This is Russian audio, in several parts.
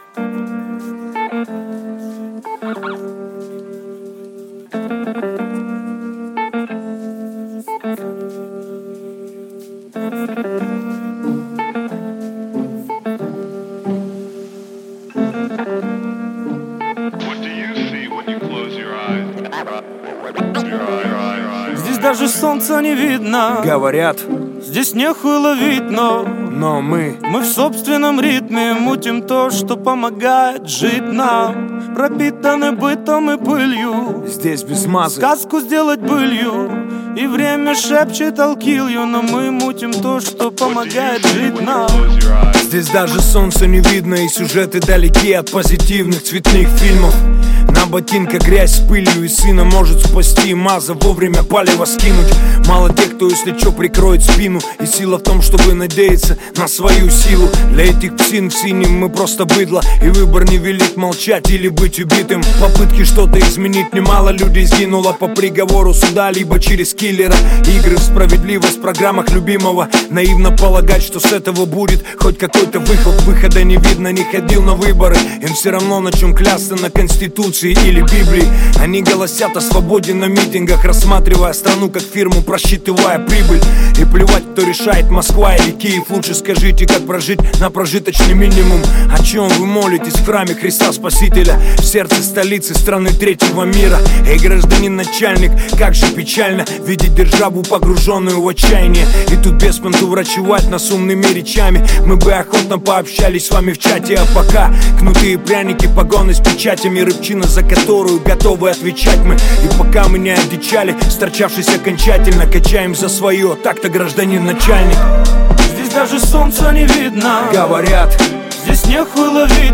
Здесь даже солнца не видно. Говорят, здесь нехуй ловить, но мы в собственном ритме мутим то, что помогает жить нам. Пропитаны бытом и пылью, здесь без мазы. Сказку сделать былью, и время шепчет I'll kill you, но мы мутим то, что помогает жить нам. Здесь даже солнца не видно, и сюжеты далеки от позитивных цветных фильмов. На ботинках грязь с пылью, и сына может спасти маза, вовремя палево скинуть. Мало тех, кто если чё прикроет спину, и сила в том, чтобы надеяться на свою силу. Для этих псин в синем мы просто быдло, и выбор не велит молчать или быть убитым. Попытки что-то изменить немало людей сгинуло по приговору суда, либо через киллера. Игры в справедливость в программах любимого. Наивно полагать, что с этого будет хоть какой-то выход. Выхода не видно, не ходил на выборы. Им все равно на чем клясться, на Конституции или Библии. Они голосят о свободе на митингах, рассматривая страну как фирму, просчитывая прибыль. И плевать, кто решает, Москва или Киев. Лучше скажите, как прожить на прожиточный минимум. О чем вы молитесь в храме Христа Спасителя, в сердце столицы страны третьего мира? Эй, гражданин начальник, как же печально видеть державу, погруженную в отчаяние. И тут без понту врачевать нас умными речами. Мы бы охотно пообщались с вами в чате, а пока кнутые пряники, погоны с печатями, рыбчина, за которую готовы отвечать мы. И пока мы не одичали, сторчавшись окончательно, качаем за свое, так-то гражданин начальник. Здесь даже солнца не видно. Говорят, здесь нехуй ловить,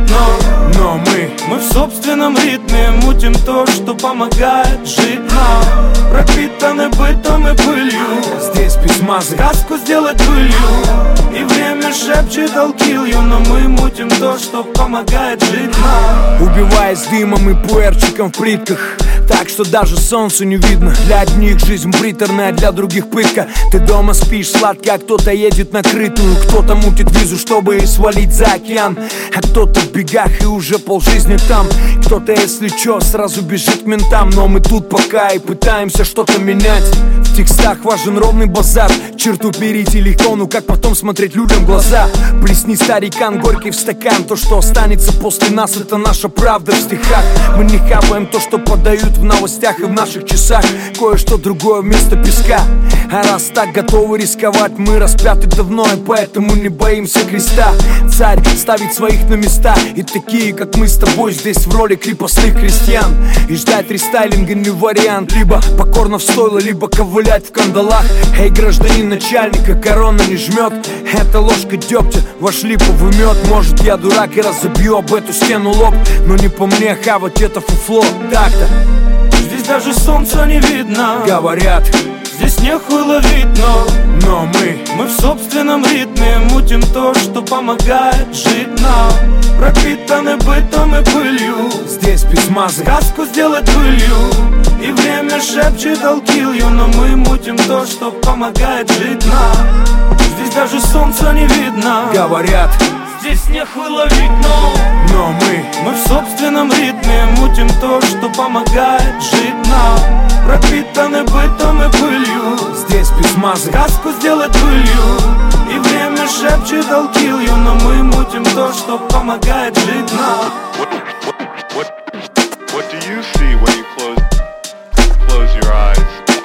но мы в собственном ритме мутим то, что помогает жить нам. Пропитаны бытом и пылью, здесь без мазы. Сказку сделать былью, и время шепчет I'll kill you, но мы мутим то, что помогает жить нам. Убиваясь дымом и пуэрчиком в плитках, так что даже солнцу не видно. Для одних жизнь приторная, для других пытка. Ты дома спишь сладко, а кто-то едет на крытую. Кто-то мутит визу, чтобы свалить за океан, а кто-то в бегах и уже полжизни там. Кто-то, если чё, сразу бежит к ментам. Но мы тут пока и пытаемся что-то менять. В текстах важен ровный базар. Черту перейти легко, ну как потом смотреть людям в глаза? Плесни, старикан, горький в стакан. То, что останется после нас, это наша правда в стихах. Мы не хаваем то, что подают в новостях и в наших часах. Кое-что другое вместо песка. А раз так готовы рисковать, мы распяты давно, и поэтому не боимся креста. Царь ставит своих на места, и такие, как мы с тобой, здесь в роли крепостных крестьян. И ждать рестайлинга не вариант. Либо покорно в стойло, либо ковылять в кандалах. Эй, гражданин начальника, корона не жмет. Это ложка дегтя, ваш липовый мед. Может, я дурак и разобью об эту стену лоб, но не по мне хавать это фуфло. Так-то здесь даже солнца не видно. Говорят, здесь нехуй ловить, но мы в собственном ритме мутим то, что помогает жить нам. Пропитаны бытом и пылью, здесь без мазы. Сказку сделать былью, и время шепчет I'll kill you, но мы мутим то, что помогает жить нам. Здесь даже солнца не видно. Говорят, здесь нехуй ловить, но мы в собственном ритме мутим то, что помогает жить нам. Пропитаны бытом и пылью, здесь без мазы. Сказку сделать былью, и время шепчет I'll kill you, но мы мутим то, что помогает жить нам. What do you see when you close your eyes?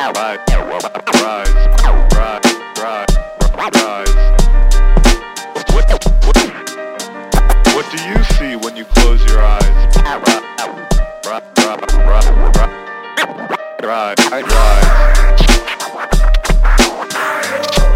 What do you see when you close your eyes? Rise.